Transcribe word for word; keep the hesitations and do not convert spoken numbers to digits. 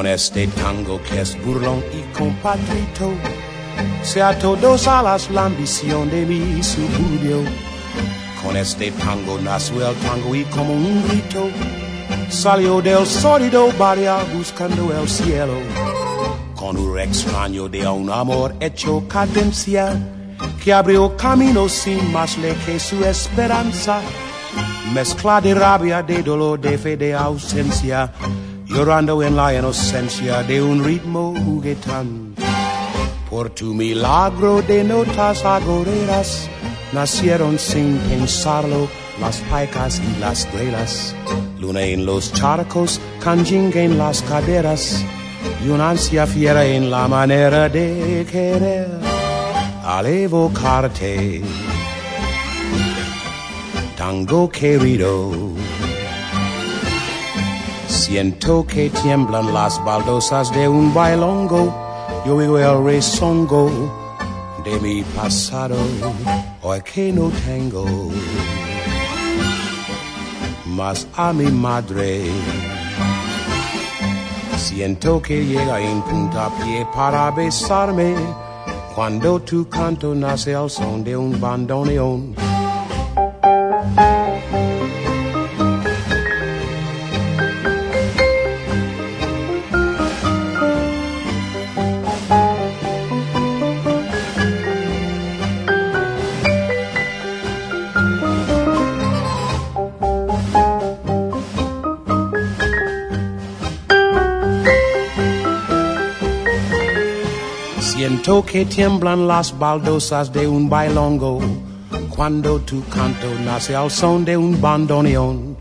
este tango que es burlón y compatrito, sea todos alas la ambición de mi suburbio. Con este tango nació el tango y como un grito salió del sólido barrio buscando el cielo. Con un extraño de un amor hecho cadencia que abrió camino sin más ley que su esperanza. Mezcla de rabia, de dolor, de fe, de ausencia, llorando en la inocencia de un ritmo juguetón. Por tu milagro de notas agoreras nacieron sin pensarlo las paicas y las grelas. Luna en los charcos, canjinga en las caderas y una ansia fiera en la manera de querer. Al evocarte, tango querido, siento que tiemblan las baldosas de un bailongo. Yo oigo el rezongo de mi pasado, hoy que no tengo más a mi madre. Siento que llega en puntapié para besarme cuando tu canto nace al son de un bandoneón. Siento que tiemblan las baldosas de un bailongo cuando tu canto nace al son de un bandoneón.